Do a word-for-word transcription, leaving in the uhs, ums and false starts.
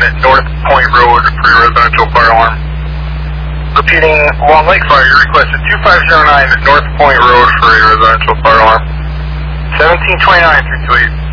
North Point Road for your residential fire alarm. Repeating, Long Lake Fire, you requested two five zero nine North Point Road for your residential fire alarm. seventeen twenty-nine, three two eight.